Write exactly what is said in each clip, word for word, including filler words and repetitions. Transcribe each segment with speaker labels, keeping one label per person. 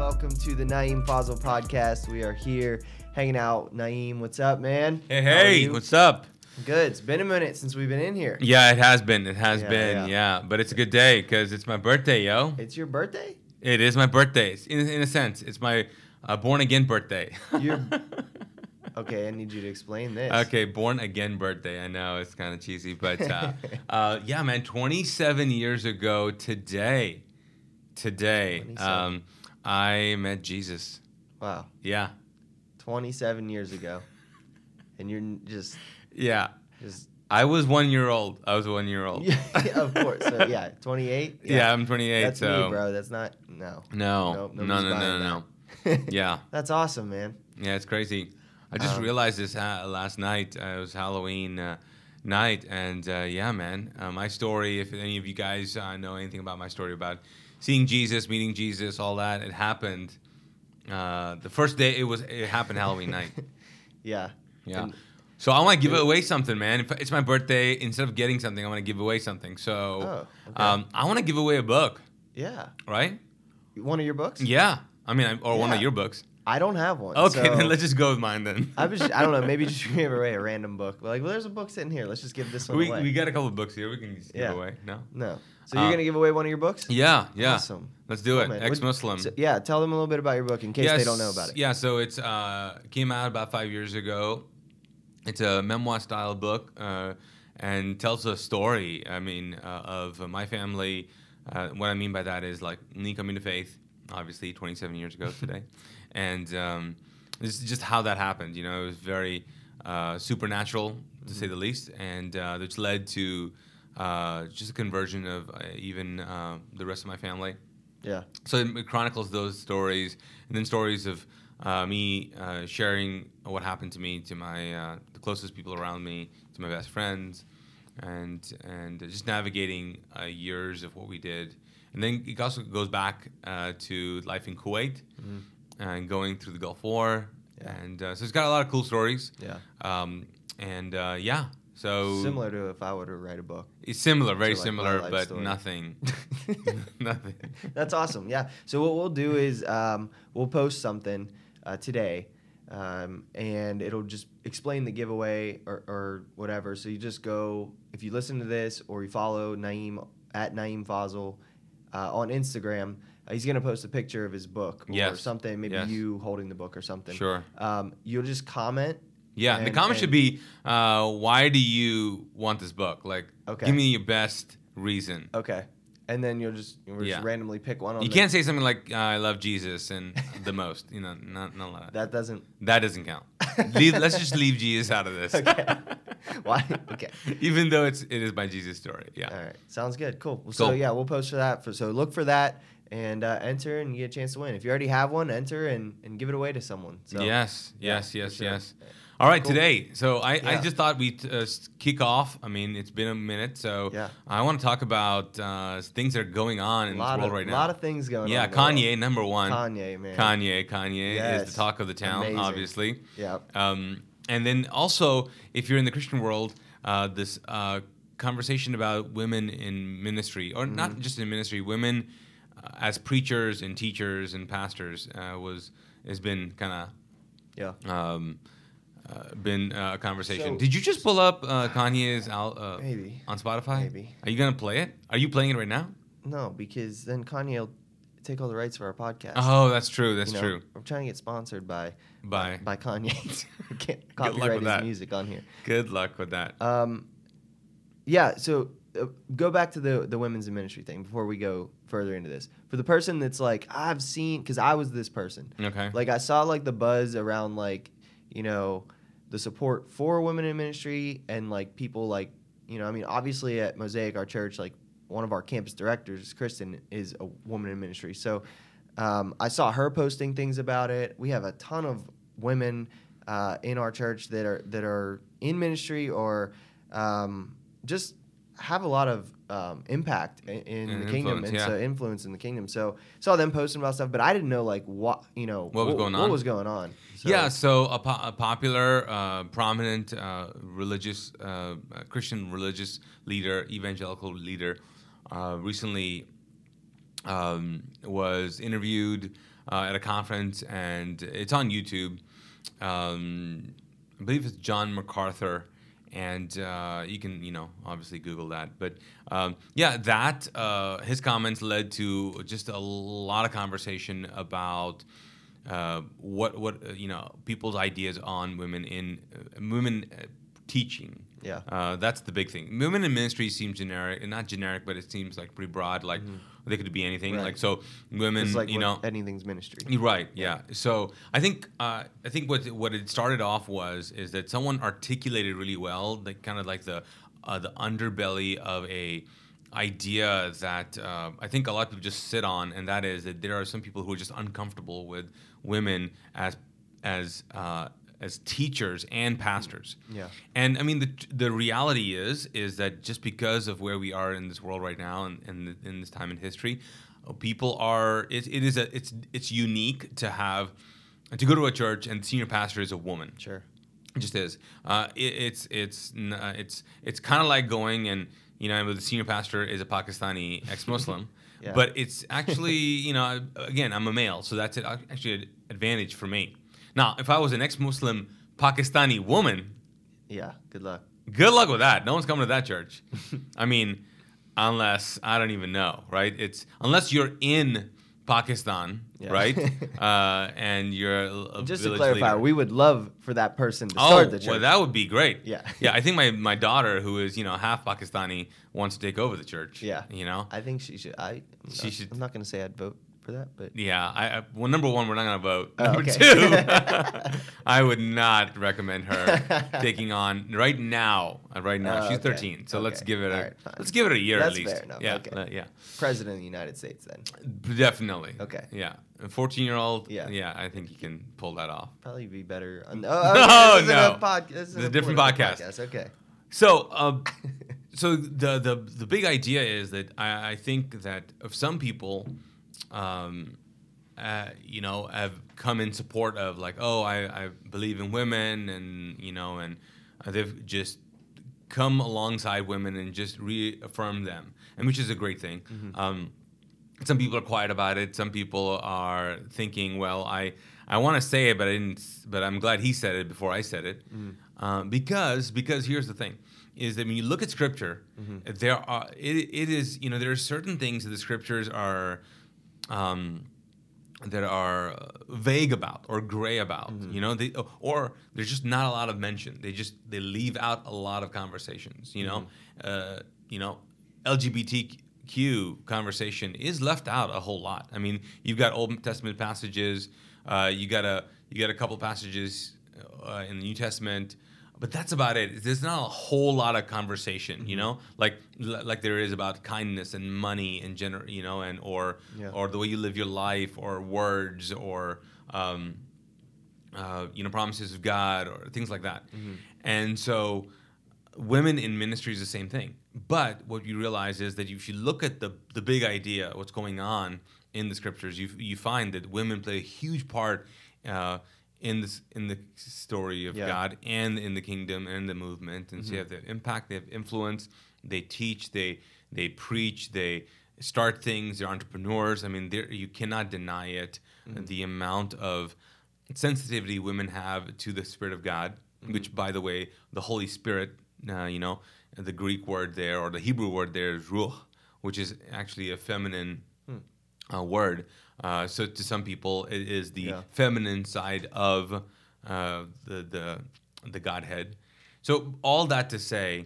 Speaker 1: welcome to the Naeem Fazal podcast. We are here hanging out. Naeem, what's up, man?
Speaker 2: Hey, hey, what's up?
Speaker 1: Good. It's been a minute since we've been in here.
Speaker 2: Yeah, it has been. It has
Speaker 1: Yeah,
Speaker 2: been,
Speaker 1: yeah.
Speaker 2: yeah. But it's a good day because it's my birthday, yo.
Speaker 1: It's your birthday?
Speaker 2: It is my birthday. It's in, in a sense, it's my uh, born-again birthday.
Speaker 1: You're... Okay, I need you to explain this.
Speaker 2: Okay, born-again birthday. I know, it's kind of cheesy. But, uh, uh, yeah, man, twenty-seven years ago today, today, um, I met Jesus.
Speaker 1: Wow.
Speaker 2: Yeah.
Speaker 1: twenty-seven years ago. And you're just...
Speaker 2: Yeah.
Speaker 1: Just...
Speaker 2: I was one year old. I was one year old.
Speaker 1: Yeah, of course. So, yeah, twenty-eight?
Speaker 2: Yeah, yeah I'm twenty-eight.
Speaker 1: That's
Speaker 2: so.
Speaker 1: me, bro. That's not... No.
Speaker 2: No.
Speaker 1: Nope,
Speaker 2: no, no, no, no, no. Yeah.
Speaker 1: That's awesome, man.
Speaker 2: Yeah, it's crazy. I just um, realized this uh, last night. Uh, it was Halloween uh, night, and uh, yeah, man, uh, my story. If any of you guys uh, know anything about my story about seeing Jesus, meeting Jesus, all that, it happened. Uh, the first day it was, it happened Halloween night.
Speaker 1: Yeah.
Speaker 2: Yeah. And so I want to give away something, man. If it's my birthday, instead of getting something, I want to give away something. So
Speaker 1: oh, okay.
Speaker 2: um, I want to give away a book.
Speaker 1: Yeah.
Speaker 2: Right.
Speaker 1: One of your books?
Speaker 2: Yeah. I mean, I, or
Speaker 1: yeah.
Speaker 2: one of your books.
Speaker 1: I don't have one.
Speaker 2: Okay,
Speaker 1: so
Speaker 2: then let's just go with mine then.
Speaker 1: I was, just, I don't know, maybe just give away a random book. Like, well, there's a book sitting here. Let's just give this one
Speaker 2: we,
Speaker 1: away.
Speaker 2: We got a couple of books here. We can just
Speaker 1: yeah.
Speaker 2: give away. No?
Speaker 1: No. So you're uh, going to give away one of your books?
Speaker 2: Yeah, yeah.
Speaker 1: Awesome.
Speaker 2: Let's do it.
Speaker 1: Oh,
Speaker 2: Ex-Muslim.
Speaker 1: So, yeah, tell them a little bit about your book in case
Speaker 2: yes,
Speaker 1: they don't know about it.
Speaker 2: Yeah, so it's uh, came out about five years ago. It's a memoir-style book uh, and tells a story, I mean, uh, of uh, my family. Uh, what I mean by that is, like, me coming to faith, obviously, twenty-seven years ago today. And... Um, This is just how that happened. You know, it was very uh, supernatural, to mm-hmm. say the least, and uh, which led to uh, just a conversion of uh, even uh, the rest of my family.
Speaker 1: Yeah.
Speaker 2: So it chronicles those stories, and then stories of uh, me uh, sharing what happened to me to my uh, the closest people around me, to my best friends, and and just navigating uh, years of what we did. And then it also goes back uh, to life in Kuwait. Mm-hmm. And going through the Gulf War, yeah. and uh, so it's got a lot of cool stories.
Speaker 1: Yeah, um,
Speaker 2: and uh, yeah, so
Speaker 1: similar to if I were to write a book.
Speaker 2: It's similar, very
Speaker 1: like
Speaker 2: similar, but
Speaker 1: story.
Speaker 2: nothing, nothing.
Speaker 1: That's awesome. Yeah. So what we'll do is um, we'll post something uh, today, um, and it'll just explain the giveaway or, or whatever. So you just go if you listen to this or you follow Naeem at Naeem Fazal uh, on Instagram. Uh, he's going to post a picture of his book or
Speaker 2: yes.
Speaker 1: something, maybe
Speaker 2: yes.
Speaker 1: you holding the book or something.
Speaker 2: Sure.
Speaker 1: Um, you'll just comment.
Speaker 2: Yeah,
Speaker 1: and,
Speaker 2: the comment should be, uh, why do you want this book? Like,
Speaker 1: okay.
Speaker 2: give me your best reason.
Speaker 1: Okay. And then you'll just, you'll just
Speaker 2: yeah.
Speaker 1: randomly pick one. On
Speaker 2: you
Speaker 1: the
Speaker 2: can't say something like, uh, I love Jesus and the most. You know, not, not like that.
Speaker 1: That doesn't.
Speaker 2: That doesn't count. leave, let's just leave Jesus out of this.
Speaker 1: Okay. Why? Okay.
Speaker 2: Even though it's, it is my Jesus story. Yeah.
Speaker 1: All right. Sounds good. Cool.
Speaker 2: cool.
Speaker 1: So, yeah, we'll post for that. For, so look for that. And uh, enter and you get a chance to win. If you already have one, enter and, and give it away to someone. So,
Speaker 2: yes, yes,
Speaker 1: yeah,
Speaker 2: yes,
Speaker 1: sure.
Speaker 2: yes. All right,
Speaker 1: cool.
Speaker 2: Today. So I,
Speaker 1: yeah.
Speaker 2: I just thought we'd uh, kick off. I mean, it's been a minute, so
Speaker 1: yeah.
Speaker 2: I want to talk about uh, things that are going on in this world
Speaker 1: of,
Speaker 2: right now.
Speaker 1: A lot of things going
Speaker 2: yeah,
Speaker 1: on.
Speaker 2: Yeah, Kanye, number one.
Speaker 1: Kanye, man.
Speaker 2: Kanye, Kanye
Speaker 1: yes.
Speaker 2: is the talk of the town,
Speaker 1: Amazing.
Speaker 2: obviously.
Speaker 1: Yeah.
Speaker 2: Um, and then also, if you're in the Christian world, uh, this uh, conversation about women in ministry, or mm-hmm. not just in ministry, women uh, as preachers and teachers and pastors uh, was has been kind of
Speaker 1: yeah
Speaker 2: um, uh, been uh, a conversation.
Speaker 1: So,
Speaker 2: Did you just pull up uh, Kanye's al- uh,
Speaker 1: maybe
Speaker 2: on Spotify?
Speaker 1: Maybe.
Speaker 2: Are you gonna play it? Are you playing it right now?
Speaker 1: No, because then Kanye will take all the rights for our podcast.
Speaker 2: Oh, that's true. That's
Speaker 1: you know,
Speaker 2: true.
Speaker 1: I'm trying to get sponsored by
Speaker 2: by
Speaker 1: by Kanye. Can't
Speaker 2: Good luck
Speaker 1: copyright
Speaker 2: with
Speaker 1: his
Speaker 2: that.
Speaker 1: music on here.
Speaker 2: Good luck with that.
Speaker 1: Um, yeah. So uh, go back to the the women's in ministry thing before we go further into this. For the person that's like, I've seen, because I was this person.
Speaker 2: Okay.
Speaker 1: Like I saw like the buzz around like, you know, the support for women in ministry and like people like, you know, I mean, obviously at Mosaic, our church, like one of our campus directors, Kristen, is a woman in ministry. So um, I saw her posting things about it. We have a ton of women uh, in our church that are that are in ministry or um, just have a lot of um, impact in, in
Speaker 2: and
Speaker 1: the kingdom and
Speaker 2: yeah.
Speaker 1: so influence in the kingdom. So saw them posting about stuff, but I didn't know like what you know
Speaker 2: what was
Speaker 1: what,
Speaker 2: going on.
Speaker 1: What was going on? So,
Speaker 2: yeah, so a, po- a popular, uh, prominent uh, religious uh, Christian religious leader, evangelical leader, uh, recently um, was interviewed uh, at a conference, and it's on YouTube. Um, I believe it's John MacArthur, and uh, you can, you know, obviously Google that. But um, yeah, that uh, his comments led to just a lot of conversation about uh, what what uh, you know people's ideas on women in uh, women uh, teaching.
Speaker 1: Yeah.
Speaker 2: Uh, that's the big thing. Women in ministry seems generic, not generic, but it seems like pretty broad. Like mm-hmm. they could be anything.
Speaker 1: Right.
Speaker 2: Like so, women,
Speaker 1: it's like
Speaker 2: you know,
Speaker 1: anything's ministry.
Speaker 2: Right. Yeah. yeah. So I think uh, I think what what it started off was is that someone articulated really well, the kind of like the uh, the underbelly of a idea that uh, I think a lot of people just sit on, and that is that there are some people who are just uncomfortable with women as as uh, as teachers and pastors.
Speaker 1: Yeah.
Speaker 2: And I mean, the the reality is is that just because of where we are in this world right now and, and in this time in history, people are it, it is a it's it's unique to have to go to a church and the senior pastor is a woman.
Speaker 1: Sure.
Speaker 2: It just is. Uh, it, it's it's uh, it's it's kind of like going and you know the senior pastor is a Pakistani ex-Muslim. Yeah. But it's actually, you know, again, I'm a male, so that's actually an advantage for me. Now, if I was an ex-Muslim Pakistani woman,
Speaker 1: yeah, good luck.
Speaker 2: Good luck with that. No one's coming to that church. I mean, unless I don't even know, right? It's unless you're in Pakistan, yeah. right? uh, and you're a, a
Speaker 1: just
Speaker 2: village
Speaker 1: to clarify,
Speaker 2: leader.
Speaker 1: we would love for that person to
Speaker 2: oh,
Speaker 1: start the church.
Speaker 2: Well, that would be great.
Speaker 1: Yeah,
Speaker 2: yeah. I think my, my daughter, who is you know half Pakistani, wants to take over the church.
Speaker 1: Yeah,
Speaker 2: you know.
Speaker 1: I think she should. I
Speaker 2: she
Speaker 1: I'm
Speaker 2: should.
Speaker 1: I'm not going to say I'd vote for that, but
Speaker 2: yeah. I, I well, number one, we're not going to vote.
Speaker 1: Oh,
Speaker 2: number
Speaker 1: okay.
Speaker 2: two, I would not recommend her taking on right now. Uh, right now,
Speaker 1: oh,
Speaker 2: she's
Speaker 1: okay.
Speaker 2: thirteen, so
Speaker 1: okay.
Speaker 2: let's give it a
Speaker 1: right,
Speaker 2: let's give it a year
Speaker 1: That's
Speaker 2: at least.
Speaker 1: Fair enough.
Speaker 2: Yeah,
Speaker 1: okay.
Speaker 2: uh, yeah.
Speaker 1: President of the United States, then.
Speaker 2: Definitely.
Speaker 1: Okay.
Speaker 2: Yeah, a fourteen-year-old.
Speaker 1: Yeah.
Speaker 2: Yeah, I think he can pull that off.
Speaker 1: Probably be better. On,
Speaker 2: no,
Speaker 1: oh, okay,
Speaker 2: no.
Speaker 1: A pod, this is
Speaker 2: It's a
Speaker 1: a
Speaker 2: different podcast.
Speaker 1: podcast. Okay.
Speaker 2: So, uh, so the, the the big idea is that I, I think that of some people, um, uh, you know, have come in support of like, oh, I, I believe in women, and you know, and they've just come alongside women and just reaffirm them, and which is a great thing. Mm-hmm. Um, some people are quiet about it. Some people are thinking, well, I, I want to say it, but I didn't. But I'm glad he said it before I said it, mm. um, because because here's the thing: is that when you look at Scripture, mm-hmm. there are it, it is you know there are certain things that the Scriptures are, um, that are vague about or gray about. Mm-hmm. You know, they, or there's just not a lot of mention. They just they leave out a lot of conversations. You know, mm-hmm. uh, you know, L G B T Q conversation is left out a whole lot. I mean, you've got Old Testament passages, uh, you got a you got a couple passages uh, in the New Testament, but that's about it. There's not a whole lot of conversation, mm-hmm. you know, like like there is about kindness and money and gener, you know, and or yeah. or the way you live your life, or words, or um, uh, you know, promises of God, or things like that. Mm-hmm. And so, women in ministry is the same thing. But what you realize is that if you look at the the big idea, what's going on in the Scriptures, you you find that women play a huge part uh, in this in the story of yeah. God and in the kingdom and the movement. And mm-hmm. so you have the impact, they have influence, they teach, they they preach, they start things, they're entrepreneurs. I mean, you cannot deny it. Mm-hmm. The amount of sensitivity women have to the Spirit of God, mm-hmm. which, by the way, the Holy Spirit, uh, you know. The Greek word there, or the Hebrew word there, is ruach, which is actually a feminine hmm. uh, word. Uh, so to some people, it is the yeah. feminine side of uh, the the the Godhead. So all that to say,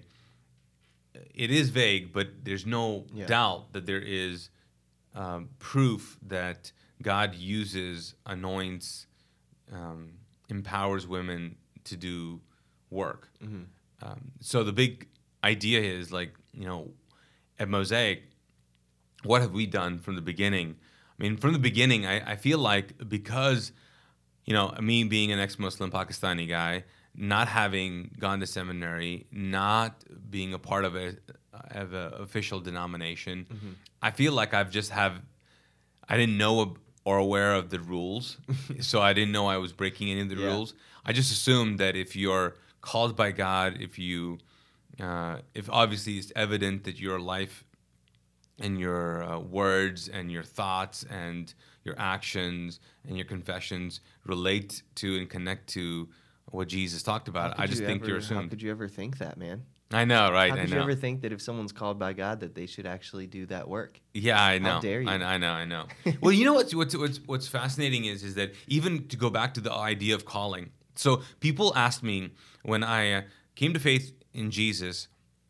Speaker 2: it is vague, but there's no yeah. doubt that there is um, proof that God uses, anoints, um, empowers women to do work. Mm-hmm. Um, so the big idea is, like, you know, at Mosaic, what have we done from the beginning? I mean, from the beginning, I, I feel like because, you know, me being an ex-Muslim Pakistani guy, not having gone to seminary, not being a part of a of an official denomination, mm-hmm. I feel like I've just have, I didn't know or aware of the rules, so I didn't know I was breaking any of the yeah. rules. I just assumed that if you're called by God, if you Uh, if obviously it's evident that your life and your uh, words and your thoughts and your actions and your confessions relate to and connect to what Jesus talked
Speaker 1: How
Speaker 2: about,
Speaker 1: could
Speaker 2: I just
Speaker 1: you
Speaker 2: think
Speaker 1: ever,
Speaker 2: you're
Speaker 1: How
Speaker 2: assumed.
Speaker 1: could you ever think that, man?
Speaker 2: I know, right?
Speaker 1: How
Speaker 2: I
Speaker 1: could
Speaker 2: know.
Speaker 1: you ever think that if someone's called by God that they should actually do that work?
Speaker 2: Yeah, I know.
Speaker 1: How dare you?
Speaker 2: I, I know. I know. Well, you know what's what's what's what's fascinating is is that even to go back to the idea of calling. So people asked me when I uh, came to faith in Jesus.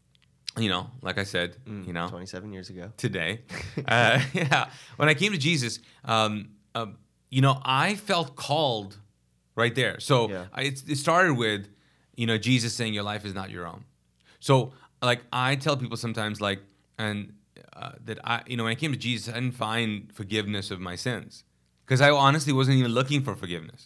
Speaker 2: You know, like I said,
Speaker 1: Mm,
Speaker 2: you know,
Speaker 1: twenty-seven years ago.
Speaker 2: today. Uh, yeah, when I came to Jesus, um, um, you know, I felt called right there. So
Speaker 1: Yeah.
Speaker 2: I, it, it started with, you know, Jesus saying your life is not your own. So like I tell people sometimes, like, and uh, that I, you know, when I came to Jesus, I didn't find forgiveness of my sins because I honestly wasn't even looking for forgiveness.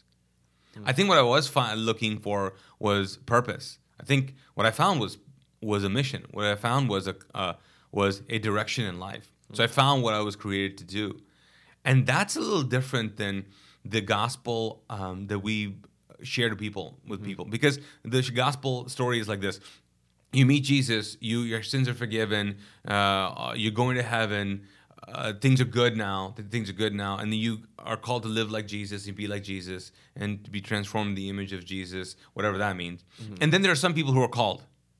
Speaker 2: I think what I was fi- looking for was purpose. I think what I found was was a mission. What I found was a uh, was a direction in life. So I found what I was created to do, and that's a little different than the gospel um, that we share to people with
Speaker 1: Mm-hmm.
Speaker 2: people, because the gospel story is like this: you meet Jesus, you your sins are forgiven, uh, you're going to heaven. Uh, things are good now. th- Things are good now, and then you are called to live like Jesus and be like Jesus and to be transformed in the image of Jesus, whatever that means.
Speaker 1: Mm-hmm.
Speaker 2: And then there are some people who are called,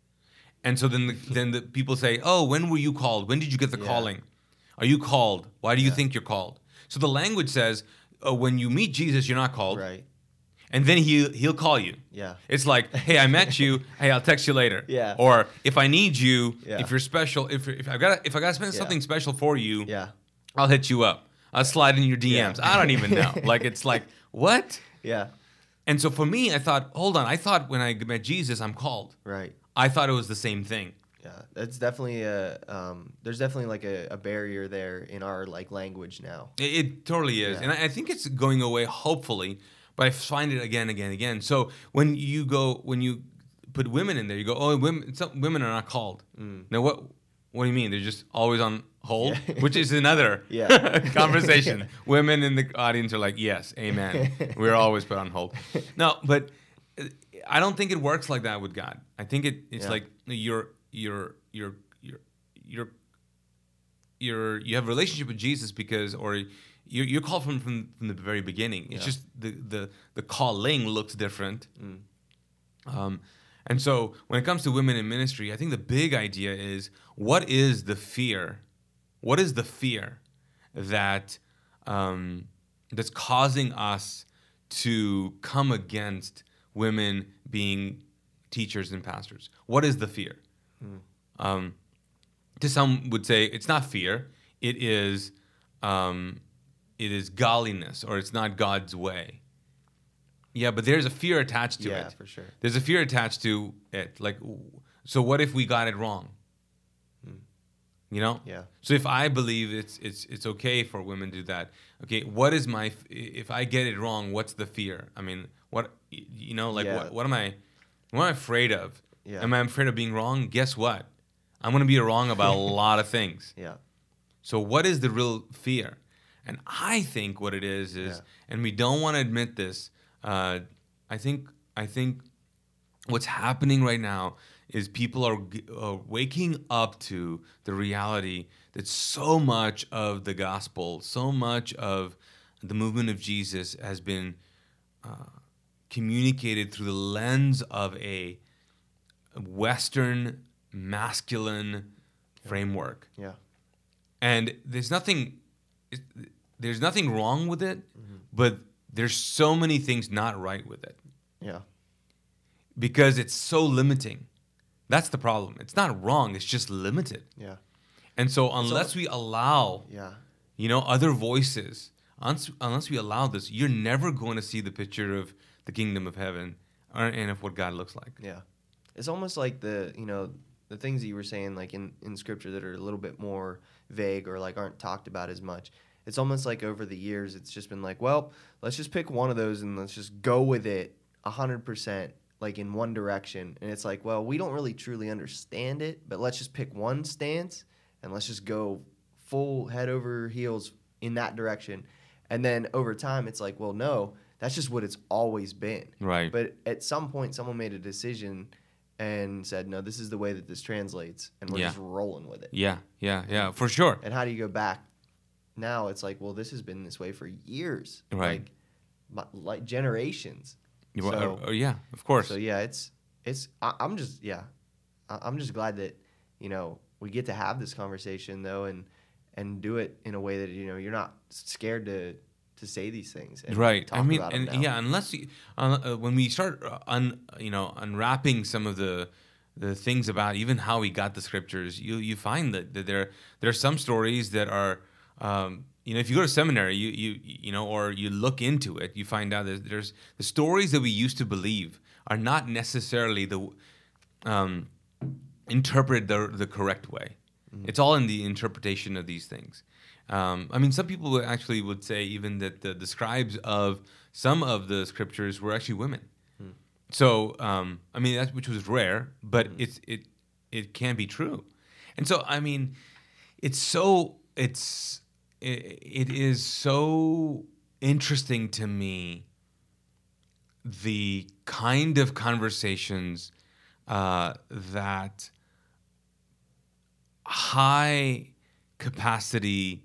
Speaker 2: and so then the, then the people say, "Oh, when were you called? When did you get the
Speaker 1: Yeah.
Speaker 2: calling? Are you called? Why do you
Speaker 1: Yeah.
Speaker 2: think you're called?" So the language says, uh, when you meet Jesus, you're not called,
Speaker 1: Right.
Speaker 2: and then he he'll call you.
Speaker 1: Yeah.
Speaker 2: It's like, "Hey, I met you. Hey, I'll text you later."
Speaker 1: Yeah.
Speaker 2: Or if I need you,
Speaker 1: Yeah.
Speaker 2: if you're special, if if I got if I got to spend
Speaker 1: Yeah.
Speaker 2: something special for you,
Speaker 1: Yeah.
Speaker 2: I'll hit you up. I'll slide in your D Ms.
Speaker 1: Yeah.
Speaker 2: I don't even know. Like it's like what?
Speaker 1: Yeah.
Speaker 2: And so for me, I thought, hold on. I thought when I met Jesus, I'm called.
Speaker 1: Right.
Speaker 2: I thought it was the same thing.
Speaker 1: Yeah. That's definitely a. Um, there's definitely like a, a barrier there in our like language now.
Speaker 2: It, it totally is,
Speaker 1: Yeah.
Speaker 2: and I, I think it's going away. Hopefully, but I find it again, again, again. So when you go, when you put women in there, you go, oh, women. Some women are not called.
Speaker 1: Mm.
Speaker 2: Now what? What do you mean? They're just always on hold,
Speaker 1: Yeah.
Speaker 2: which is another
Speaker 1: Yeah.
Speaker 2: conversation.
Speaker 1: Yeah.
Speaker 2: Women in the audience are like, yes, amen. We're always put on hold. No, but uh, I don't think it works like that with God. I think it, it's
Speaker 1: Yeah.
Speaker 2: like you're you're you're you're you're you're you have a relationship with Jesus because, or you're, you're called from, from from the very beginning. It's
Speaker 1: Yeah.
Speaker 2: just the the the calling looks different.
Speaker 1: Mm.
Speaker 2: Um, and so when it comes to women in ministry, I think the big idea is, what is the fear? What is the fear that um, that's causing us to come against women being teachers and pastors? What is the fear?
Speaker 1: Mm.
Speaker 2: Um, to some would say it's not fear; it is um, it is godliness, or it's not God's way. Yeah, but there's a fear attached to
Speaker 1: Yeah,
Speaker 2: it.
Speaker 1: for sure.
Speaker 2: There's a fear attached to it. Like, so what if we got it wrong?
Speaker 1: Mm.
Speaker 2: You know?
Speaker 1: Yeah.
Speaker 2: So if I believe it's it's it's okay for women to do that, okay, what is my f- if I get it wrong? What's the fear? I mean, what you know, like
Speaker 1: Yeah.
Speaker 2: what what am I what am I afraid of?
Speaker 1: Yeah.
Speaker 2: Am I afraid of being wrong? Guess what? I'm gonna be wrong about a lot of things.
Speaker 1: Yeah.
Speaker 2: So what is the real fear? And I think what it is is,
Speaker 1: Yeah.
Speaker 2: and we don't want to admit this. Uh, I think I think what's happening right now is people are g- uh, waking up to the reality that so much of the gospel, so much of the movement of Jesus has been uh, communicated through the lens of a Western masculine framework.
Speaker 1: Yeah.
Speaker 2: And there's nothing it- there's nothing wrong with it,
Speaker 1: Mm-hmm.
Speaker 2: but there's so many things not right with it
Speaker 1: Yeah.
Speaker 2: because it's so limiting. That's the problem. It's not wrong, it's just limited.
Speaker 1: Yeah.
Speaker 2: And so unless we allow,
Speaker 1: Yeah.
Speaker 2: you know, other voices, uns- unless we allow this, you're never going to see the picture of the kingdom of heaven or, and of what God looks like.
Speaker 1: Yeah. It's almost like the, you know, the things that you were saying, like in, in scripture that are a little bit more vague or like aren't talked about as much. It's almost like over the years, it's just been like, well, let's just pick one of those and let's just go with it one hundred percent, like in one direction. And it's like, well, we don't really truly understand it, but let's just pick one stance and let's just go full head over heels in that direction. And then over time, it's like, well, no, that's just what it's always been.
Speaker 2: Right.
Speaker 1: But at some point, someone made a decision and said, no, this is the way that this translates, and we're
Speaker 2: Yeah.
Speaker 1: just rolling with it.
Speaker 2: Yeah, yeah, yeah, for sure.
Speaker 1: And how do you go back now it's like, well, this has been this way for years,
Speaker 2: Right.
Speaker 1: like, my, like generations.
Speaker 2: You-
Speaker 1: So-
Speaker 2: uh, uh, yeah, of course.
Speaker 1: So yeah, it's it's. I, I'm just yeah, I, I'm just glad that you know we get to have this conversation though, and and do it in a way that you know you're not scared to to say these things. And
Speaker 2: Right.
Speaker 1: Talk
Speaker 2: I mean,
Speaker 1: about 'em
Speaker 2: and
Speaker 1: now.
Speaker 2: yeah, unless you, uh, uh, when we start uh, un, you know, unwrapping some of the the things about even how we got the scriptures, you you find that, that there there are some stories that are, um, you know, if you go to seminary, you you you know, or you look into it, you find out that there's the stories that we used to believe are not necessarily the um, interpreted the the correct way.
Speaker 1: Mm-hmm.
Speaker 2: It's all in the interpretation of these things. Um, I mean, some people would actually would say even that the, the scribes of some of the scriptures were actually women.
Speaker 1: Hmm.
Speaker 2: So, um, I mean, that which was rare, but
Speaker 1: Hmm.
Speaker 2: it's it it can be true. And so, I mean, it's so it's it, it is so interesting to me the kind of conversations uh, that high capacity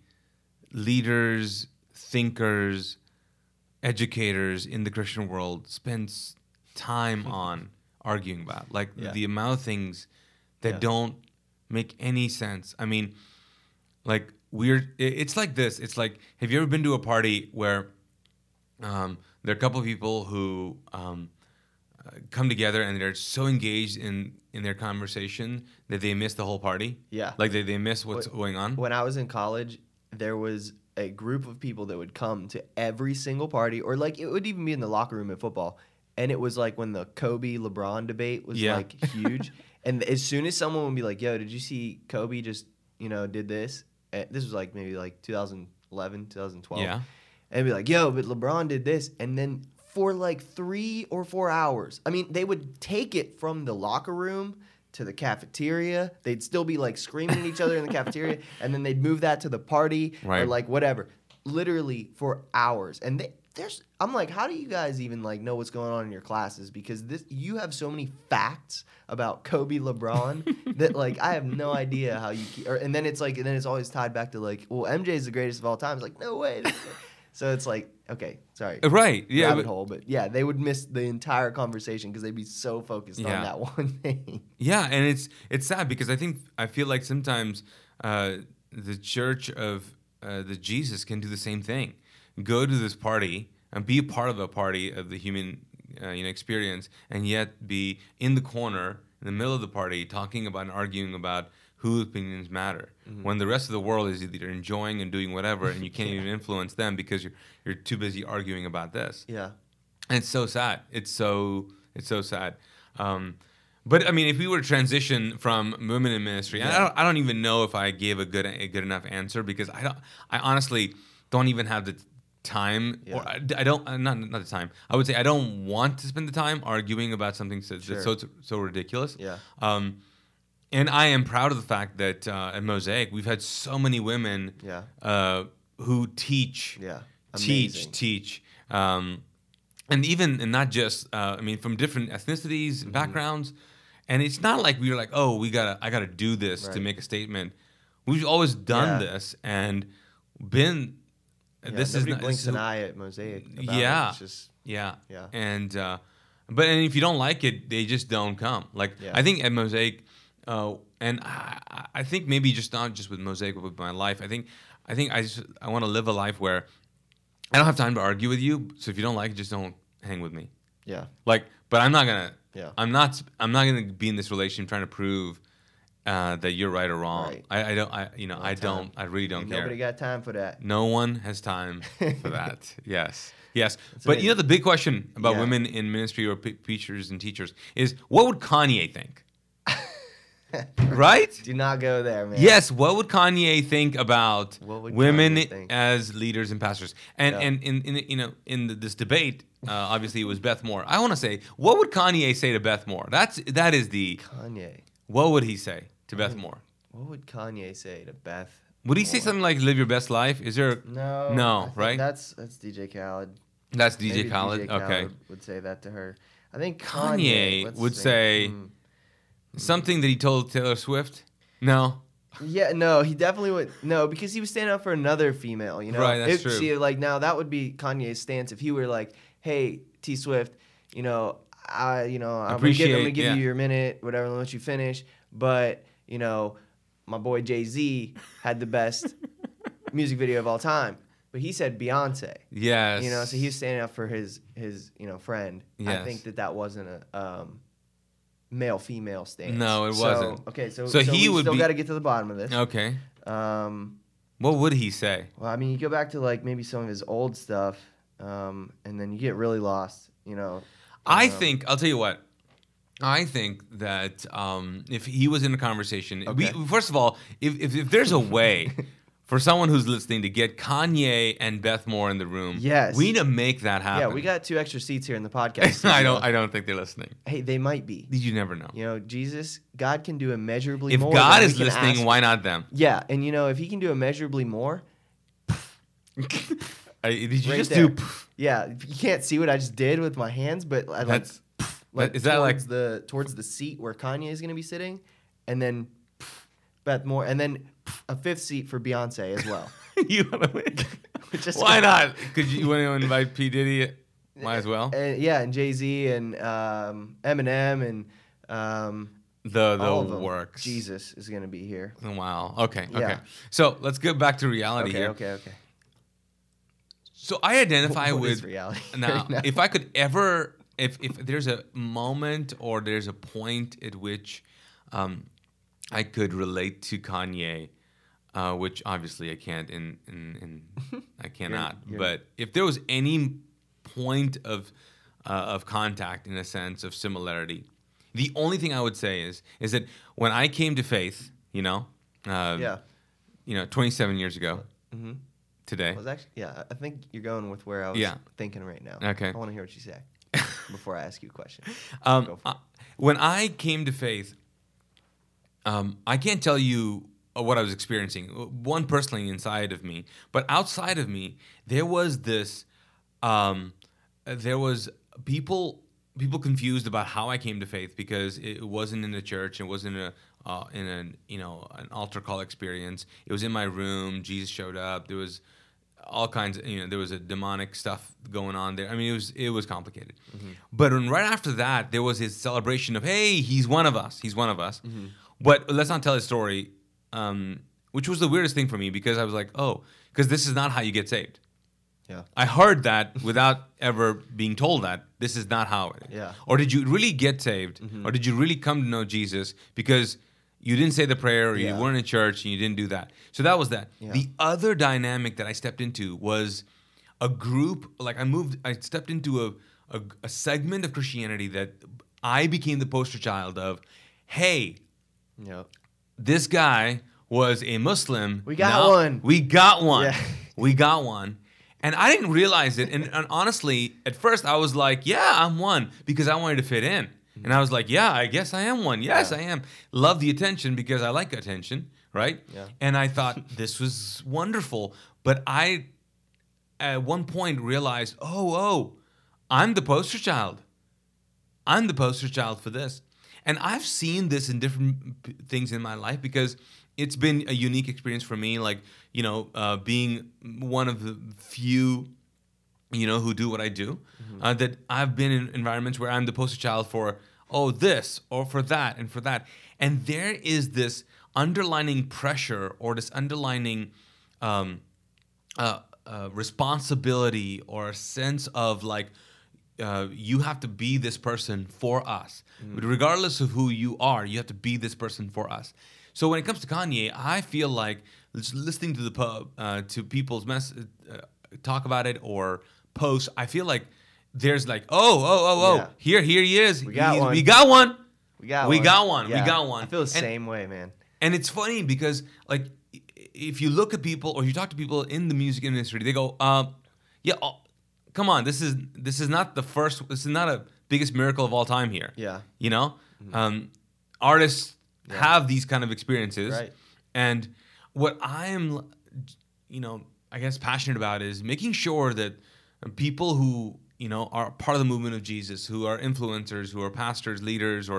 Speaker 2: leaders, thinkers, educators in the Christian world spends time on arguing about. Like
Speaker 1: Yeah.
Speaker 2: the amount of things that
Speaker 1: Yeah.
Speaker 2: don't make any sense. I mean, like we're it- it's like this. It's like, have you ever been to a party where um, there are a couple of people who um, uh, come together and they're so engaged in in their conversation that they miss the whole party?
Speaker 1: Yeah.
Speaker 2: Like they, they miss what's
Speaker 1: Wh-
Speaker 2: going on?
Speaker 1: When I was in college, there was a group of people that would come to every single party, or like it would even be in the locker room at football. And it was like when the Kobe LeBron debate was
Speaker 2: Yeah.
Speaker 1: like huge. And as soon as someone would be like, "Yo, did you see Kobe just you know did this?" And this was like maybe like twenty eleven, twenty twelve.
Speaker 2: Yeah.
Speaker 1: And be like, "Yo, but LeBron did this," and then for like three or four hours, I mean, they would take it from the locker room to the cafeteria. They'd still be like screaming at each other in the cafeteria, and then they'd move that to the party or
Speaker 2: Right.
Speaker 1: like whatever. Literally for hours. And they, there's, I'm like, how do you guys even like know what's going on in your classes? Because this, you have so many facts about Kobe, LeBron that like I have no idea how you. Keep, or, and then it's like, and then it's always tied back to like, well, M J is the greatest of all time. It's like, no way. So it's like, okay, sorry.
Speaker 2: Right. Yeah.
Speaker 1: Rabbit
Speaker 2: but-
Speaker 1: hole, but yeah, they would miss the entire conversation because they'd be so focused
Speaker 2: Yeah.
Speaker 1: on that one thing.
Speaker 2: Yeah, and it's it's sad because I think I feel like sometimes uh, the Church of uh, the Jesus can do the same thing. Go to this party and be a part of a party of the human uh, you know experience, and yet be in the corner in the middle of the party talking about and arguing about whose opinions matter.
Speaker 1: Mm-hmm.
Speaker 2: When the rest of the world is either enjoying and doing whatever, and you can't even influence them because you're you're too busy arguing about this.
Speaker 1: Yeah.
Speaker 2: And it's so sad. It's so it's so sad. Um, but I mean, if we were to transition from women in ministry, and I
Speaker 1: Yeah.
Speaker 2: don't I don't even know if I gave a good a good enough answer because I don't I honestly don't even have the time or
Speaker 1: Yeah.
Speaker 2: I, I don't uh, not not the time. I would say I don't want to spend the time arguing about something so,
Speaker 1: Sure.
Speaker 2: that's so so ridiculous.
Speaker 1: Yeah.
Speaker 2: Um, and I am proud of the fact that uh, at Mosaic we've had so many women
Speaker 1: Yeah.
Speaker 2: uh, who teach
Speaker 1: Yeah.
Speaker 2: teach,
Speaker 1: Amazing.
Speaker 2: teach, um, and even and not just uh, I mean from different ethnicities
Speaker 1: Mm-hmm.
Speaker 2: and backgrounds, and it's not like we were like, oh, we gotta I gotta do this to
Speaker 1: Right.
Speaker 2: make a statement. We've always done
Speaker 1: Yeah.
Speaker 2: this and been.
Speaker 1: Yeah,
Speaker 2: this is
Speaker 1: nobody
Speaker 2: not,
Speaker 1: blinks
Speaker 2: this is-
Speaker 1: an eye at Mosaic. About
Speaker 2: Yeah.
Speaker 1: It. It's just
Speaker 2: yeah,
Speaker 1: Yeah.
Speaker 2: and uh, but and if you don't like it, they just don't come. Like
Speaker 1: Yeah.
Speaker 2: I think at Mosaic, uh, and I, I think maybe just not just with Mosaic, but with my life. I think I think I just I want to live a life where I don't have time to argue with you. So if you don't like it, just don't hang with me.
Speaker 1: yeah.
Speaker 2: Like, but I'm not gonna.
Speaker 1: Yeah.
Speaker 2: I'm not. I'm not gonna be in this relationship trying to prove uh, that you're right or wrong.
Speaker 1: Right.
Speaker 2: I, I don't. I you know.
Speaker 1: No
Speaker 2: I
Speaker 1: time.
Speaker 2: don't. I really don't
Speaker 1: Ain't
Speaker 2: care.
Speaker 1: Nobody got time for that.
Speaker 2: No one has time for that. Yes. Yes.
Speaker 1: That's
Speaker 2: but you know,
Speaker 1: amazing.
Speaker 2: the big question about
Speaker 1: Yeah.
Speaker 2: women in ministry or pe- preachers and teachers is what would Kanye think? Right?
Speaker 1: Do not go there, man.
Speaker 2: Yes. What would Kanye think about
Speaker 1: What would
Speaker 2: women
Speaker 1: Kanye think?
Speaker 2: as leaders and pastors? And
Speaker 1: Yeah.
Speaker 2: and in, in you know in the, this debate, uh, obviously it was Beth Moore. I want to say, what would Kanye say to Beth Moore? That's that is the
Speaker 1: Kanye.
Speaker 2: what would he say to Beth
Speaker 1: Kanye.
Speaker 2: Moore?
Speaker 1: What would Kanye say to Beth?
Speaker 2: Would he say
Speaker 1: Moore?
Speaker 2: something like "Live your best life"? Is there?
Speaker 1: No.
Speaker 2: No,
Speaker 1: I think
Speaker 2: right?
Speaker 1: That's that's D J Khaled.
Speaker 2: That's D J
Speaker 1: Maybe
Speaker 2: Khaled.
Speaker 1: D J Khaled
Speaker 2: Okay.
Speaker 1: would say that to her. I think
Speaker 2: Kanye
Speaker 1: Kanye, let's
Speaker 2: would
Speaker 1: think.
Speaker 2: say-
Speaker 1: Hmm.
Speaker 2: Something that he told Taylor Swift? No.
Speaker 1: Yeah, no, he definitely would. No, because he was standing up for another female, you know?
Speaker 2: Right, that's
Speaker 1: if,
Speaker 2: true.
Speaker 1: See, like, now that would be Kanye's stance if he were like, hey, T Swift, you know, I, you know, I'm going to give, I'm gonna
Speaker 2: Appreciate,
Speaker 1: give
Speaker 2: yeah.
Speaker 1: you your minute, whatever, I'll let you finish. But, you know, my boy Jay-Z had the best music video of all time. But he said Beyonce.
Speaker 2: Yes.
Speaker 1: You know, so he was standing up for his, his you know, friend.
Speaker 2: Yes.
Speaker 1: I think that that wasn't a um, male-female stance.
Speaker 2: No, it
Speaker 1: So,
Speaker 2: wasn't.
Speaker 1: Okay, so,
Speaker 2: So
Speaker 1: so
Speaker 2: he
Speaker 1: we
Speaker 2: would
Speaker 1: still
Speaker 2: be-
Speaker 1: got to get to the bottom of this.
Speaker 2: Okay.
Speaker 1: Um,
Speaker 2: What would he say?
Speaker 1: well, I mean, you go back to like maybe some of his old stuff, um, and then you get really lost. You know,
Speaker 2: I
Speaker 1: Um,
Speaker 2: think I'll tell you what. I think that um, if he was in a conversation,
Speaker 1: Okay.
Speaker 2: we, first of all, if, if if there's a way for someone who's listening to get Kanye and Beth Moore in the room,
Speaker 1: Yes.
Speaker 2: we need to make that happen.
Speaker 1: yeah, we got two extra seats here in the podcast.
Speaker 2: I
Speaker 1: studio.
Speaker 2: don't. I don't think they're listening.
Speaker 1: Hey, they might be.
Speaker 2: You never know.
Speaker 1: You know, Jesus, God can do immeasurably
Speaker 2: If
Speaker 1: more.
Speaker 2: God
Speaker 1: than
Speaker 2: is
Speaker 1: we can
Speaker 2: listening,
Speaker 1: ask.
Speaker 2: why not them?
Speaker 1: Yeah, and you know, if He can do immeasurably more,
Speaker 2: Uh, Did you
Speaker 1: Right
Speaker 2: just
Speaker 1: there.
Speaker 2: do?
Speaker 1: yeah, you can't see what I just did with my hands, but I like,
Speaker 2: That's.
Speaker 1: like
Speaker 2: is that like-
Speaker 1: towards the towards the seat where Kanye is going to be sitting, and then Beth Moore, and then a fifth seat for Beyonce as well.
Speaker 2: you want to win?
Speaker 1: Just
Speaker 2: Why not? Could you want to invite P Diddy? Might as well.
Speaker 1: And, yeah, and Jay Z and um, Eminem and um,
Speaker 2: The the
Speaker 1: all of them.
Speaker 2: works.
Speaker 1: Jesus is going to be here.
Speaker 2: Wow. Okay. Okay.
Speaker 1: Yeah.
Speaker 2: So let's get back to reality
Speaker 1: Okay,
Speaker 2: here.
Speaker 1: okay, okay.
Speaker 2: So I identify
Speaker 1: What is
Speaker 2: with
Speaker 1: reality
Speaker 2: now.
Speaker 1: right now?
Speaker 2: If I could ever, if if there's a moment or there's a point at which um, I could relate to Kanye, uh, which obviously I can't, in in, in I cannot.
Speaker 1: you're-
Speaker 2: But if there was any point of uh, of contact in a sense of similarity, the only thing I would say is is that when I came to faith, you know, uh,
Speaker 1: Yeah.
Speaker 2: you know, twenty-seven years ago
Speaker 1: Mm-hmm.
Speaker 2: today.
Speaker 1: I was actually, yeah, I think you're going with where I was
Speaker 2: Yeah.
Speaker 1: thinking right now.
Speaker 2: Okay.
Speaker 1: I want to hear what you say before I ask you a question. Go
Speaker 2: Um,
Speaker 1: for it.
Speaker 2: uh, when I came to faith, um, I can't tell you uh, what I was experiencing. One personally inside of me, but outside of me, there was this. Um, there was people people confused about how I came to faith because it wasn't in the church. It wasn't a uh, in an you know an altar call experience. It was in my room. Jesus showed up. There was all kinds of, you know, there was a demonic stuff going on there. I mean, it was it was complicated.
Speaker 1: Mm-hmm.
Speaker 2: But when, right after that, there was his celebration of, hey, he's one of us. He's one of us.
Speaker 1: Mm-hmm.
Speaker 2: But let's not tell his story, um, which was the weirdest thing for me because I was like, oh, because this is not how you get saved.
Speaker 1: Yeah.
Speaker 2: I heard that without ever being told that this is not how it is.
Speaker 1: Yeah.
Speaker 2: Or did you really get saved?
Speaker 1: Mhm.
Speaker 2: Or did you really come to know Jesus because you didn't say the prayer or
Speaker 1: Yeah.
Speaker 2: you weren't in church and you didn't do that? So that was that.
Speaker 1: Yeah.
Speaker 2: The other dynamic that I stepped into was a group, like I moved, I stepped into a, a, a segment of Christianity that I became the poster child of, hey,
Speaker 1: Yep.
Speaker 2: this guy was a Muslim.
Speaker 1: We got
Speaker 2: Now-
Speaker 1: one.
Speaker 2: We got one.
Speaker 1: Yeah.
Speaker 2: We got one. And I didn't realize it. And, and honestly, at first I was like, yeah, I'm one because I wanted to fit in. And I was like, yeah, I guess I am one. Yes,
Speaker 1: Yeah.
Speaker 2: I am. Love the attention because I like attention, right?
Speaker 1: Yeah.
Speaker 2: And I thought this was wonderful. But I, at one point, realized, oh, oh, I'm the poster child. I'm the poster child for this. And I've seen this in different p- things in my life because it's been a unique experience for me. Like, you know, uh, being one of the few, you know, who do what I do,
Speaker 1: Mm-hmm.
Speaker 2: uh, that I've been in environments where I'm the poster child for, oh, this or for that and for that. And there is this underlining pressure or this underlining um, uh, uh, responsibility or a sense of like, uh, you have to be this person for us. But regardless of who you are, you have to be this person for us. So when it comes to Kanye, I feel like just listening to the pub, uh, to people's mess, uh, talk about it or post, I feel like there's like, oh, oh, oh, oh,
Speaker 1: Yeah.
Speaker 2: here, here he is.
Speaker 1: We got
Speaker 2: He's-
Speaker 1: one.
Speaker 2: We got one.
Speaker 1: We got
Speaker 2: We
Speaker 1: one.
Speaker 2: got one. We
Speaker 1: Yeah.
Speaker 2: got one.
Speaker 1: I feel the
Speaker 2: And-
Speaker 1: same way, man.
Speaker 2: And it's funny because, like, i- if you look at people or you talk to people in the music industry, they go, um, "Yeah, oh, come on, this is this is not the first. This is not a biggest miracle of all time here."
Speaker 1: Yeah.
Speaker 2: You know, um, artists
Speaker 1: Yeah.
Speaker 2: have these kind of experiences,
Speaker 1: Right.
Speaker 2: and what I am, you know, I guess passionate about is making sure that people who you know are part of the movement of Jesus, who are influencers, who are pastors, leaders, or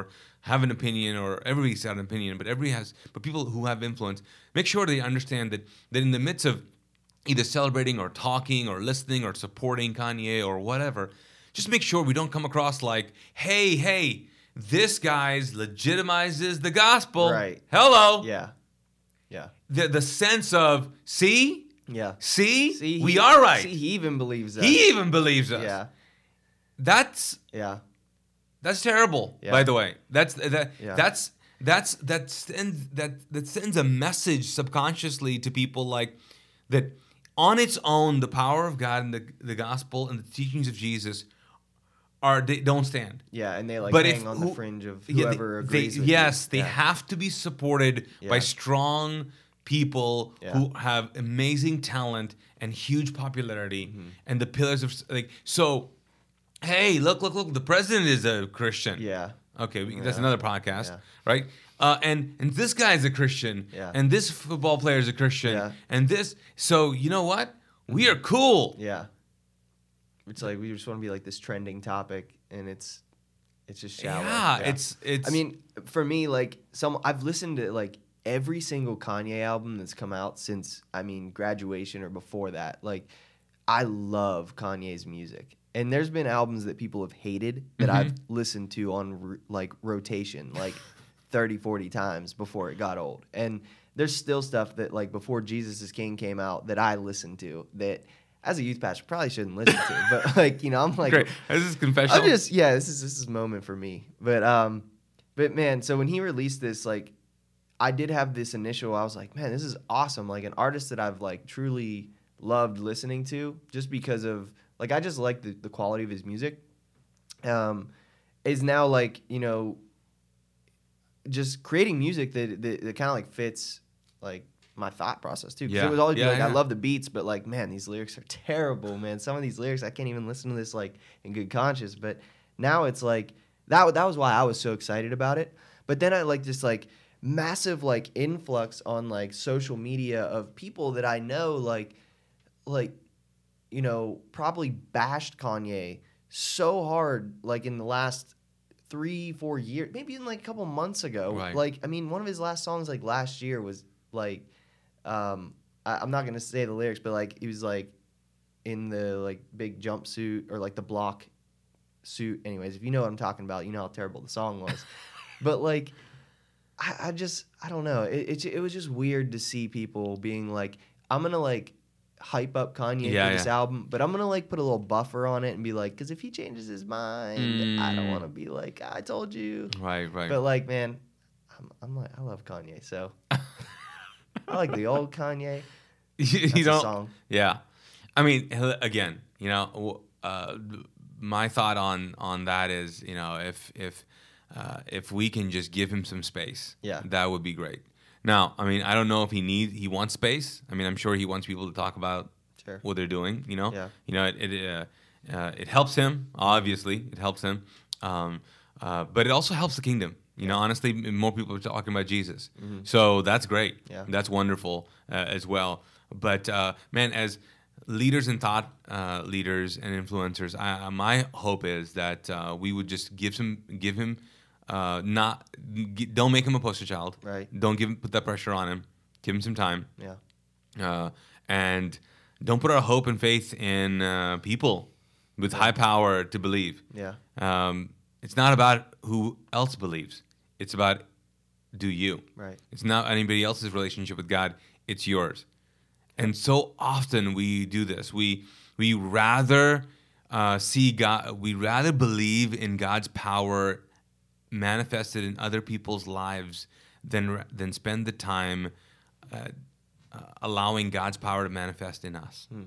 Speaker 2: have an opinion, or everybody's got an opinion, but everybody has, but people who have influence, make sure they understand that that in the midst of either celebrating or talking or listening or supporting Kanye or whatever, just make sure we don't come across like, hey, hey, this guy's legitimizes the gospel.
Speaker 1: Right.
Speaker 2: Hello.
Speaker 1: Yeah. Yeah.
Speaker 2: The the sense of, see?
Speaker 1: Yeah.
Speaker 2: See?
Speaker 1: See,
Speaker 2: we
Speaker 1: he-
Speaker 2: are right.
Speaker 1: See, he even believes that.
Speaker 2: He even believes us.
Speaker 1: Yeah.
Speaker 2: That's
Speaker 1: Yeah.
Speaker 2: that's terrible,
Speaker 1: Yeah.
Speaker 2: by the way. That's that
Speaker 1: Yeah.
Speaker 2: that's that's that sends that that sends a message subconsciously to people like that on its own, the power of God and the the gospel and the teachings of Jesus are they don't stand.
Speaker 1: Yeah, and they like
Speaker 2: But
Speaker 1: hang
Speaker 2: if
Speaker 1: on
Speaker 2: who-
Speaker 1: the fringe of
Speaker 2: Yeah,
Speaker 1: whoever
Speaker 2: they,
Speaker 1: agrees
Speaker 2: they,
Speaker 1: with
Speaker 2: yes,
Speaker 1: you.
Speaker 2: they
Speaker 1: Yeah.
Speaker 2: have to be supported by
Speaker 1: Yeah.
Speaker 2: strong people
Speaker 1: Yeah.
Speaker 2: who have amazing talent and huge popularity
Speaker 1: Mm-hmm.
Speaker 2: and the pillars of like so. Hey, look, look, look! The president is a Christian.
Speaker 1: Yeah.
Speaker 2: Okay, we, that's
Speaker 1: Yeah.
Speaker 2: another podcast,
Speaker 1: Yeah.
Speaker 2: right? Uh, and and this guy's a Christian,
Speaker 1: Yeah.
Speaker 2: and this football player is a Christian,
Speaker 1: Yeah.
Speaker 2: and this. So you know what? We are cool.
Speaker 1: Yeah. It's like we just want to be like this trending topic, and it's it's just shallow.
Speaker 2: Yeah, it's it's.
Speaker 1: I mean, for me, like some I've listened to like every single Kanye album that's come out since I mean graduation or before that. Like, I love Kanye's music, and there's been albums that people have hated that
Speaker 2: Mhm.
Speaker 1: I've listened to on r- like rotation, like thirty, forty times before it got old. And there's still stuff that like before Jesus is King came out that I listened to that as a youth pastor probably shouldn't listen to, but like you know I'm like
Speaker 2: great. This is confessional.
Speaker 1: I'm just yeah, this is this is a moment for me. But um but man, so when he released this, like I did have this initial, I was like, man, this is awesome. Like an artist that I've like truly loved listening to just because of like I just like the, the quality of his music. Um is now like, you know, just creating music that that, that kind of like fits like my thought process too. 'Cause
Speaker 2: Yeah.
Speaker 1: it was always be
Speaker 2: Yeah,
Speaker 1: like I
Speaker 2: yeah.
Speaker 1: love the beats, but like man, these lyrics are terrible, man. Some of these lyrics I can't even listen to this like in good conscience. But now it's like that. That was why I was so excited about it. But then I like this like massive like influx on like social media of people that I know like like you know probably bashed Kanye so hard like in the last three four years, maybe even like a couple months ago.
Speaker 2: Right.
Speaker 1: Like I mean, one of his last songs like last year was like, um, I, I'm not gonna say the lyrics, but like he was like in the like big jumpsuit or like the block suit. Anyways, if you know what I'm talking about, you know how terrible the song was. But like, I, I just I don't know. It, it it was just weird to see people being like, I'm gonna like hype up Kanye
Speaker 2: Yeah,
Speaker 1: for this
Speaker 2: yeah.
Speaker 1: album, but I'm gonna like put a little buffer on it and be like, because if he changes his mind, I don't
Speaker 2: Mm.
Speaker 1: want to be like, I told you.
Speaker 2: right, right.
Speaker 1: But like, man, I'm, I'm like, I love Kanye, so I like the old Kanye.
Speaker 2: you,
Speaker 1: That's
Speaker 2: you
Speaker 1: a
Speaker 2: don't.
Speaker 1: song.
Speaker 2: Yeah, I mean, h- again, you know, uh, my thought on on that is, you know, if if uh, if we can just give him some space,
Speaker 1: Yeah.
Speaker 2: that would be great. Now, I mean, I don't know if he needs he wants space. I mean, I'm sure he wants people to talk about
Speaker 1: Sure.
Speaker 2: what they're doing. You know,
Speaker 1: Yeah.
Speaker 2: you know, it it, uh, uh, it helps him. Obviously, it helps him, um, uh, but it also helps the kingdom. You know, honestly, m- more people are talking about Jesus, so that's great.
Speaker 1: Yeah.
Speaker 2: That's wonderful uh, as well. But uh, man, as leaders and thought uh, leaders and influencers, I, my hope is that uh, we would just give some, give him, uh, not, g- don't make him a poster child.
Speaker 1: Right.
Speaker 2: Don't give him, put that pressure on him. Give him some time.
Speaker 1: Yeah.
Speaker 2: Uh, and don't put our hope and faith in uh, people with high power to believe.
Speaker 1: Yeah.
Speaker 2: Um, it's not about who else believes. It's about do you.
Speaker 1: Right.
Speaker 2: It's not anybody else's relationship with God. It's yours. And so often we do this. We we rather uh, see God. We rather believe in God's power manifested in other people's lives than than spend the time uh, uh, allowing God's power to manifest in us.
Speaker 1: Hmm.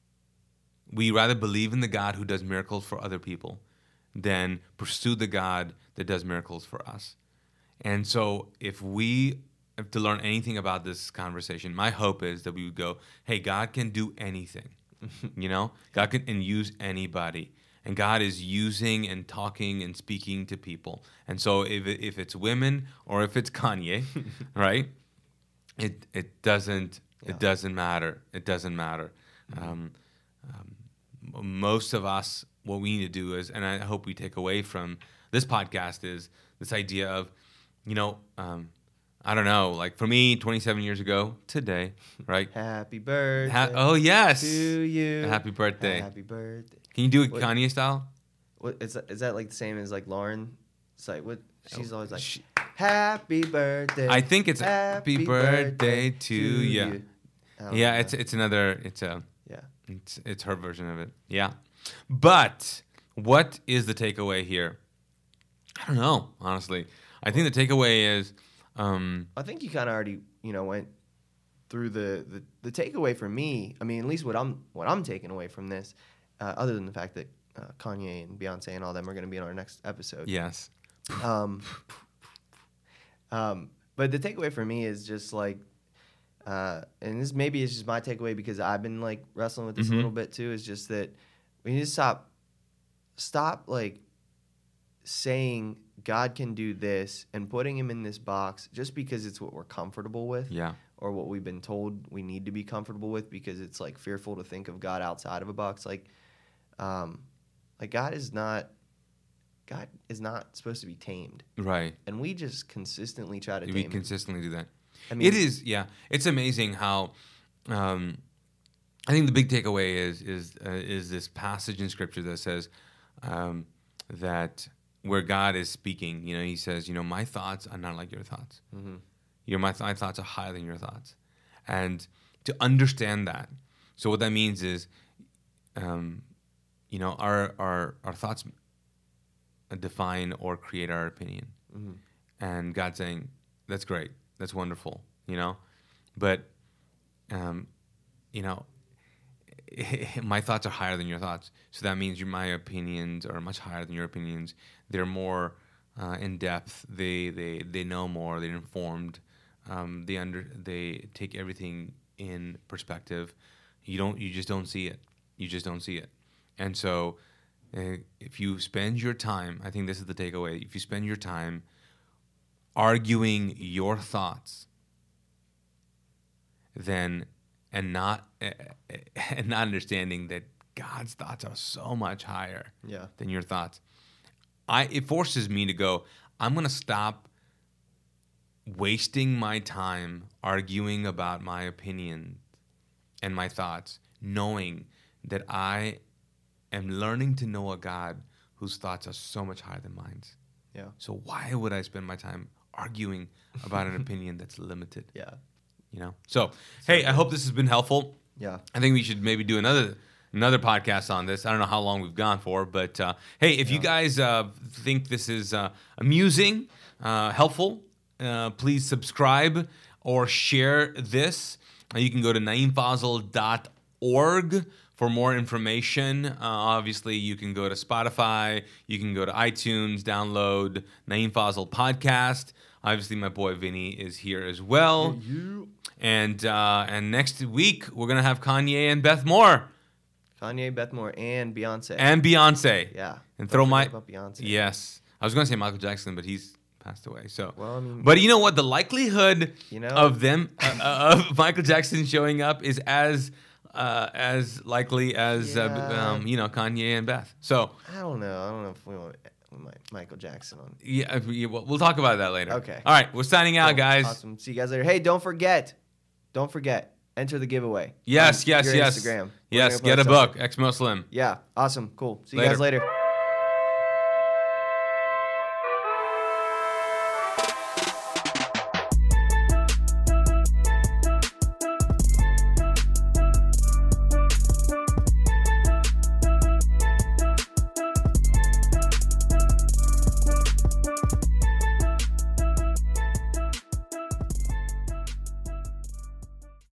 Speaker 2: We rather believe in the God who does miracles for other people than pursue the God that does miracles for us. And so if we have to learn anything about this conversation, my hope is that we would go, hey, God can do anything. You know? God can and use anybody. And God is using and talking and speaking to people. And so if it, if it's women or if it's Kanye, right? It it doesn't
Speaker 1: Yeah.
Speaker 2: it doesn't matter. It doesn't matter. Um, um, most of us, what we need to do is, and I hope we take away from this podcast is this idea of, you know, um, I don't know, like for me, twenty-seven years ago today, right?
Speaker 1: Happy birthday.
Speaker 2: Ha- oh yes,
Speaker 1: to you.
Speaker 2: Happy birthday.
Speaker 1: Happy birthday.
Speaker 2: Can you do it
Speaker 1: What-
Speaker 2: Kanye style?
Speaker 1: What is that, is that like the same as like Lauren? It's like what she's always like.
Speaker 2: She-
Speaker 1: Happy birthday.
Speaker 2: I think it's happy, birthday, to you.
Speaker 1: I don't
Speaker 2: Yeah,
Speaker 1: know.
Speaker 2: it's it's another it's a
Speaker 1: yeah.
Speaker 2: it's it's her version of it. Yeah, but what is the takeaway here? I don't know, honestly. I think the takeaway is, um,
Speaker 1: I think you kind of already, you know, went through the, the the takeaway for me. I mean, at least what I'm what I'm taking away from this, uh, other than the fact that uh, Kanye and Beyonce and all them are going to be in our next episode.
Speaker 2: yes,
Speaker 1: Um, um, but the takeaway for me is just like, uh, and this maybe is just my takeaway because I've been like wrestling with this
Speaker 2: Mhm.
Speaker 1: a little bit too. Is just that we need to stop, stop like saying God can do this and putting him in this box just because it's what we're comfortable with.
Speaker 2: yeah,
Speaker 1: Or what we've been told we need to be comfortable with because it's like fearful to think of God outside of a box. Like, um, like God is not, God is not supposed to be tamed,
Speaker 2: right.
Speaker 1: and we just consistently try to
Speaker 2: We
Speaker 1: tame him.
Speaker 2: consistently do that.
Speaker 1: I mean,
Speaker 2: It is, yeah. It's amazing how. Um, I think the big takeaway is is uh, is this passage in Scripture that says um, that where God is speaking, you know, He says, you know, my thoughts are not like your thoughts.
Speaker 1: Mhm.
Speaker 2: Your my, th- my thoughts are higher than your thoughts, and to understand that. So what that means is, um, you know, our our our thoughts define or create our opinion,
Speaker 1: Mhm.
Speaker 2: and God's saying that's great, that's wonderful, you know, but, um, you know, my thoughts are higher than your thoughts. So that means your, my opinions are much higher than your opinions. They're more uh, in depth. They they they know more. They're informed. Um, they under they take everything in perspective. You don't. You just don't see it. You just don't see it. And so, uh, if you spend your time, I think this is the takeaway. If you spend your time arguing your thoughts, then and not uh, and not understanding that God's thoughts are so much higher
Speaker 1: Yeah.
Speaker 2: than your thoughts, I it forces me to go, I'm going to stop wasting my time arguing about my opinion and my thoughts, knowing that I am learning to know a God whose thoughts are so much higher than mine.
Speaker 1: Yeah.
Speaker 2: So why would I spend my time arguing about an opinion that's limited?
Speaker 1: Yeah.
Speaker 2: You know. So hey, I hope this has been helpful.
Speaker 1: Yeah.
Speaker 2: I think we should maybe do another another podcast on this. I don't know how long we've gone for, but uh, hey, if you guys uh, think this is uh, amusing, uh, helpful, uh, please subscribe or share this. Uh, you can go to naeem fazal dot org for more information. Uh, obviously, you can go to Spotify. You can go to iTunes, download Naeem Fazal Podcast. Obviously, my boy Vinny is here as well.
Speaker 1: You.
Speaker 2: And uh, and next week, we're going to have Kanye and Beth Moore.
Speaker 1: Kanye, Beth Moore, and Beyonce.
Speaker 2: And Beyonce.
Speaker 1: yeah.
Speaker 2: And
Speaker 1: Don't
Speaker 2: throw
Speaker 1: forget
Speaker 2: my...
Speaker 1: about Beyonce.
Speaker 2: Yes. I was going to say Michael Jackson, but he's passed away. So,
Speaker 1: Well, I mean,
Speaker 2: but you know what? The likelihood
Speaker 1: You know?
Speaker 2: of them uh, uh, of Michael Jackson showing up is as uh, as likely as uh,
Speaker 1: Yeah.
Speaker 2: um, you know, Kanye and Beth. So
Speaker 1: I don't know. I don't know if we want we might Michael Jackson on.
Speaker 2: yeah, we- we'll we'll talk about that later.
Speaker 1: Okay.
Speaker 2: All right, we're signing out,
Speaker 1: Cool.
Speaker 2: guys.
Speaker 1: Awesome. See you guys later. Hey, don't forget. Don't forget. Enter the giveaway.
Speaker 2: Yes,
Speaker 1: on
Speaker 2: yes,
Speaker 1: your
Speaker 2: yes.
Speaker 1: Instagram. We're
Speaker 2: Yes,
Speaker 1: gonna
Speaker 2: get a
Speaker 1: post
Speaker 2: book,
Speaker 1: something.
Speaker 2: Ex-Muslim.
Speaker 1: Yeah. Awesome. Cool. See you
Speaker 2: Later.
Speaker 1: guys later.